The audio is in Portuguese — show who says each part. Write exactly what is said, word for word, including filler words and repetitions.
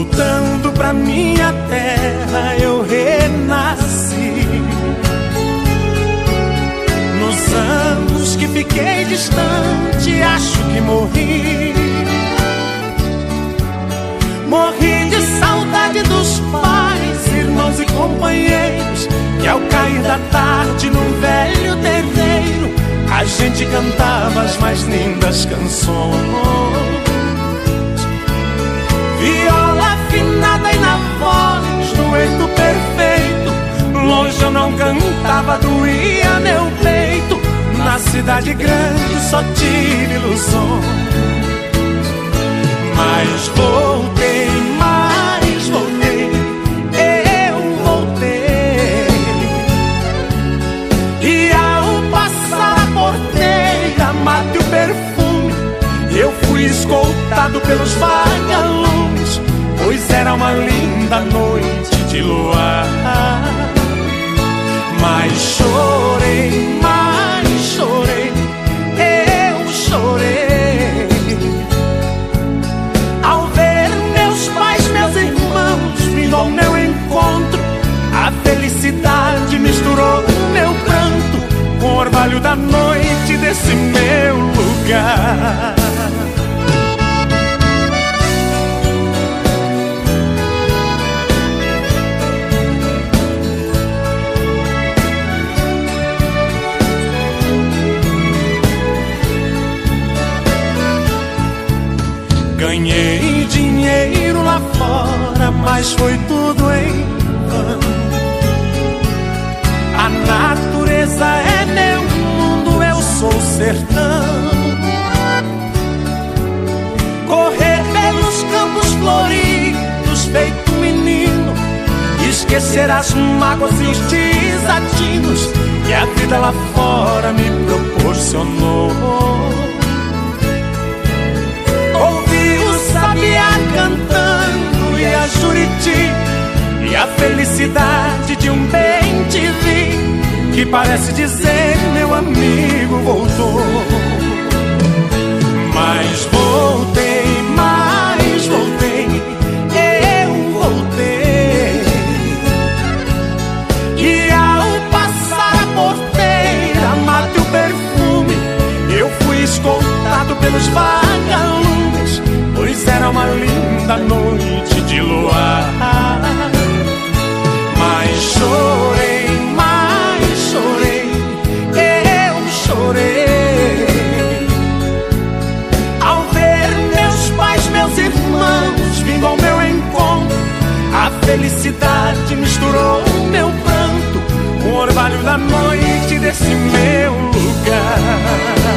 Speaker 1: Voltando pra minha terra eu renasci. Nos anos que fiquei distante, acho que morri. Morri de saudade dos pais, irmãos e companheiros, que ao cair da tarde num velho terreiro a gente cantava as mais lindas canções. Viola afinada e na voz, dueto perfeito. Longe eu não cantava, doía meu peito. Na cidade grande só tive ilusões. Mas voltei, mas voltei, eu voltei. E ao passar a porteira, mate o perfume, eu fui escoltado pelos vagalumes, pois era uma linda noite de luar. Mas chorei, mas chorei, eu chorei ao ver meus pais, meus irmãos vindo ao meu encontro. A felicidade misturou meu pranto com o orvalho da noite desse meu lugar. Ganhei dinheiro lá fora, mas foi tudo em vão. A natureza é meu mundo, eu sou sertão. Correr pelos campos floridos feito menino, esquecer as mágoas e os desatinos que a vida lá fora me proporcionou. Cantando e a Juriti, e a felicidade de um bem te vi, que parece dizer meu amigo voltou. Mas voltei, mas voltei, eu voltei. E ao passar a porteira, mate o perfume, eu fui escoltado pelos vagalumes, pois era uma linda noite de luar. Mas chorei, mas chorei, eu chorei ao ver meus pais, meus irmãos vindo ao meu encontro. A felicidade misturou meu pranto com o orvalho da noite desse meu lugar.